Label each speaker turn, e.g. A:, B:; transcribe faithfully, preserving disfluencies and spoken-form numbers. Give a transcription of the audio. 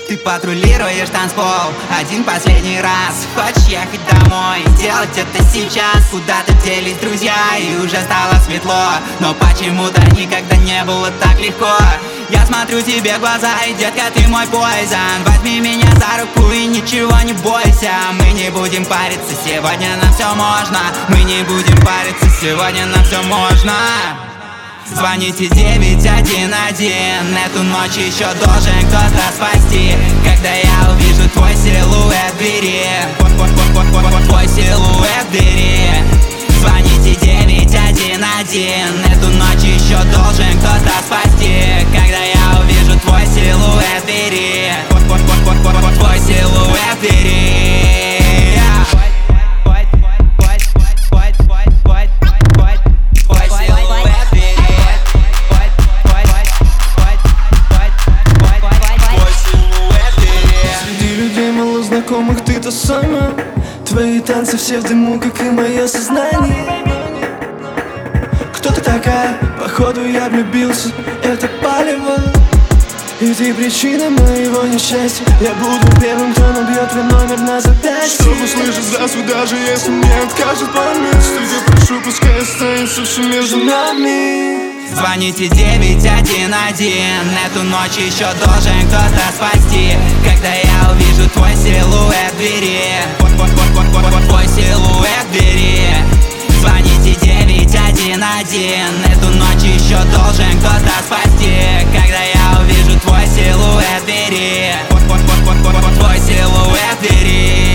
A: Ты патрулируешь танцпол один последний раз. Хочешь ехать домой, делать это сейчас. Куда-то делись друзья и уже стало светло, но почему-то никогда не было так легко. Я смотрю тебе в глаза и, детка, ты мой пойзан. Возьми меня за руку и ничего не бойся. Мы не будем париться, сегодня нам все можно. Мы не будем париться, сегодня нам все можно. Звоните девять один один, эту ночь еще должен кто-то спасти. Когда я увижу твой силуэт в двери, твой силуэт в двери. Звоните девять один один, эту ночь еще должен кто-то спасти. Когда я увижу твой силуэт в двери, твой силуэт в двери.
B: Знакомых ты то самое. Твои танцы все в дыму, как и мое сознание. Кто ты такая? Походу я влюбился, это палево. И ты причина моего несчастья. Я буду первым, кто набьет твой номер на запястье,
C: чтобы услышать здравствуй, даже если мне откажут память. Я прошу, пускай останется все между нами.
A: Звоните девять один один, эту ночь еще должен кто-то спасти. Когда я увижу твой силуэт в двери, твой силуэт в двери. Звоните девять один один, эту ночь еще должен кто-то спасти. Когда я увижу твой силуэт в двери, твой силуэт в двери.